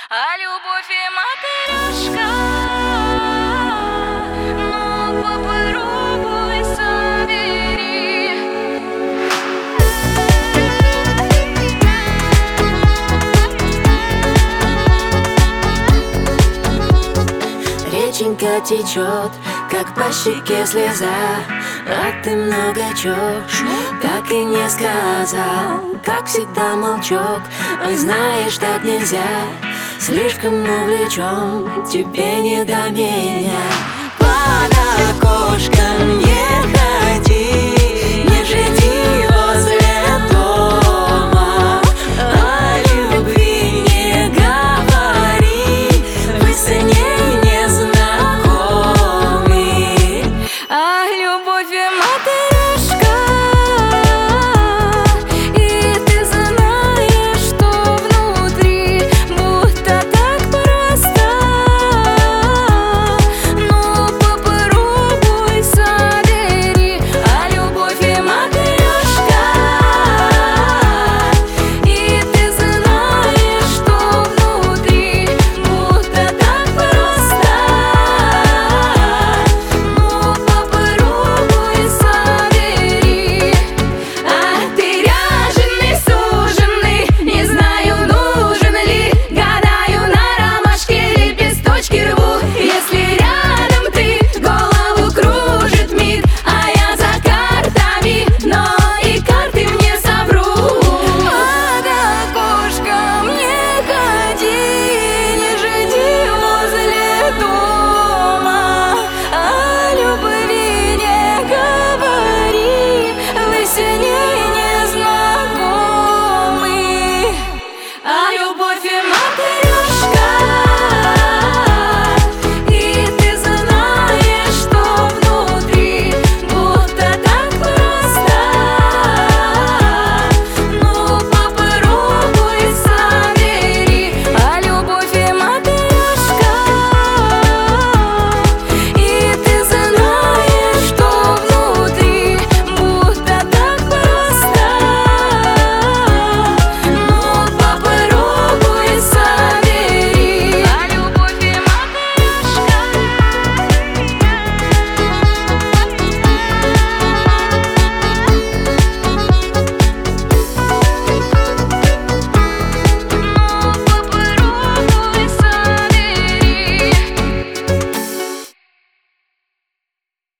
А любовь и матрешка, ну попробуй собери. Реченька течет, как по щеке слеза, а ты много чё так и не сказал. Как всегда молчок, ой, знаешь, так нельзя. Слишком увлечен, тебе не до меня. Под окошком